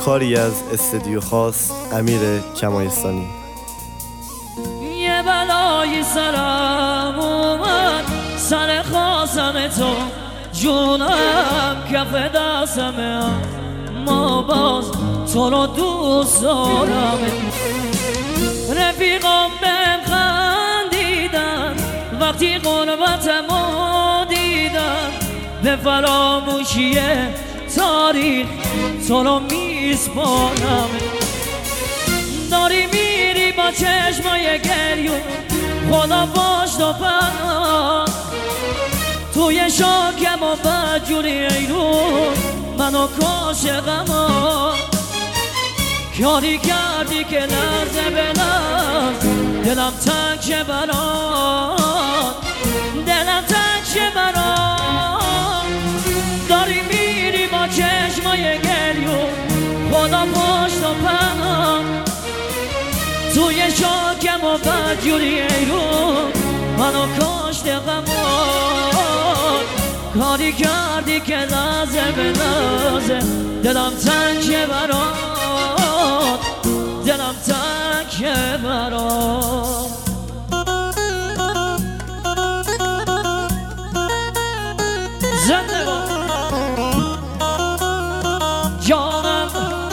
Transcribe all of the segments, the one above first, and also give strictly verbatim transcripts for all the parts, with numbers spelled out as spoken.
کاری از استدیو خاص امیر کمایستانی. یه بلای سرم اومد سر خواستم تو جونم کف دستمه ما باز تو رو دوست دارم. رفیقام بهم خندیدن وقتی غربتمو دیدن به فراموشی تاریخ تو رو میسپارم. داری میری با چشمای گریون خدا باش تو پناه توی شاکم و بدجوری ایرون منو کاشقم ها کاری کردی که لرزه به لرز دلم تنگ شه برات دلم تنگ شه برات. داری میری با چشمای گریون خدا باش تو پناه توی شاکم و بدجوری ایرون منو کاشته غمات کاری کردی که لحظه به لحظه دلم تنگ شه برات دلم تنگ شه برات. زنده با جانم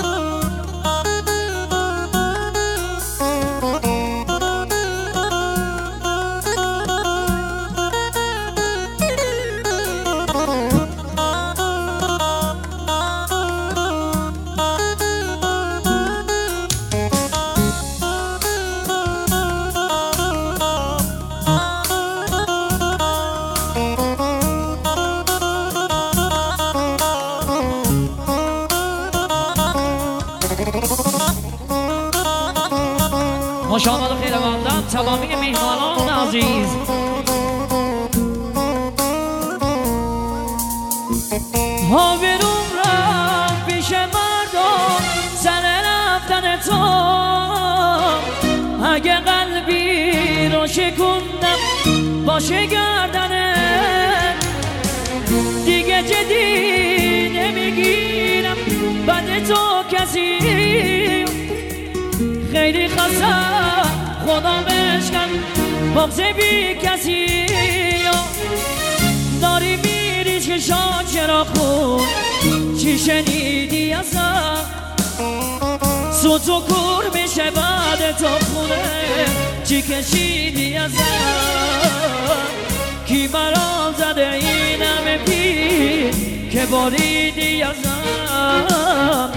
خوش آمد و خیرمندم تمامی میهمانان عزیز. آبروم رفت پیش مردم سر رفتن تو اگه قلبی رو شکوندم باشه گردنت دیگه جدی نمیگیرم بعد تو کسی خیلی خستم خدا بشکن بغض بی کسی داری میری چشان چرا خون چی شنیدی ازم سوت و کور میشه بعد تو خونه چی کشیدی ازم کی برام زده این همه پیر که باریدی ازم